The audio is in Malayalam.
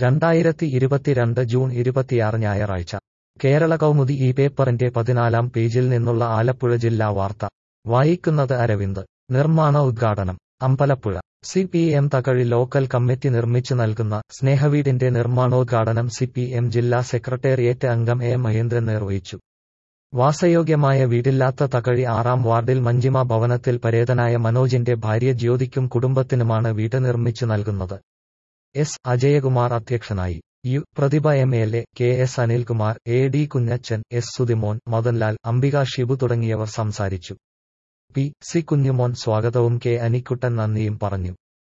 2022 ജൂൺ 26 ഞായറാഴ്ച കേരള കൗമുദി ഈ പേപ്പറിന്റെ 14-ാം പേജിൽ നിന്നുള്ള ആലപ്പുഴ ജില്ലാ വാർത്ത വായിക്കുന്നത് അരവിന്ദ്. നിർമ്മാണ ഉദ്ഘാടനം Ambalappuzha. CPM Thakazhi local committee നിർമ്മിച്ചു നൽകുന്ന സ്നേഹവീടിന്റെ നിർമ്മാണോദ്ഘാടനം CPM ജില്ലാ സെക്രട്ടേറിയറ്റ് അംഗം A മഹേന്ദ്രൻ നിർവഹിച്ചു. വാസയോഗ്യമായ വീടില്ലാത്ത തകഴി 6-ാം വാർഡിൽ മഞ്ജിമ ഭവനത്തിൽ പരേതനായ മനോജിന്റെ ഭാര്യ ജ്യോതിക്കും കുടുംബത്തിനുമാണ് വീട് നിർമ്മിച്ചു നൽകുന്നത്. S. അജയകുമാർ അധ്യക്ഷനായി. പ്രതിഭ MLA, KS Anilkumar, AD Kunjachan, S. Suthimon, Madanlal, Ambika Shibu തുടങ്ങിയവർ സംസാരിച്ചു. P. C. കുഞ്ഞുമോൻ സ്വാഗതവും K. അനിക്കുട്ടൻ നന്ദിയും പറഞ്ഞു.